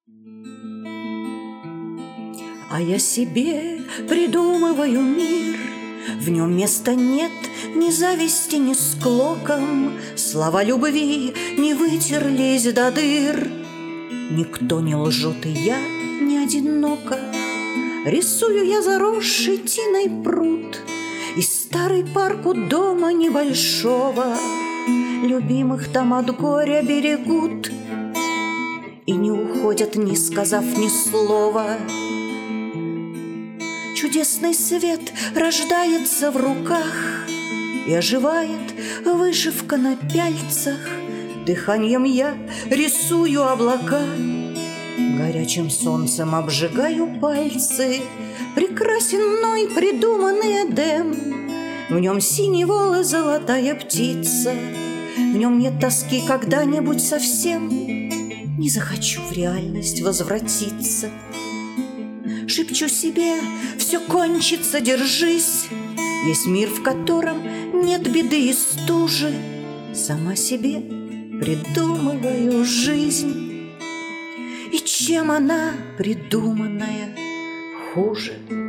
А я себе придумываю мир, в нем места нет ни зависти, ни склоком. Слова любви не вытерлись до дыр. Никто не лжет, и я не одинока. Рисую я заросший тиной пруд и старый парк у дома небольшого. Любимых там от горя берегут и не уходят, не сказав ни слова. Чудесный свет рождается в руках и оживает вышивка на пяльцах. Дыханием я рисую облака, горячим солнцем обжигаю пальцы. Прекрасен мной придуманный Эдем, в нем синий вол и золотая птица. В нем нет тоски когда-нибудь совсем, не захочу в реальность возвратиться. Шепчу себе, все кончится, держись. Есть мир, в котором нет беды и стужи. Сама себе придумываю жизнь. И чем она, придуманная, хуже?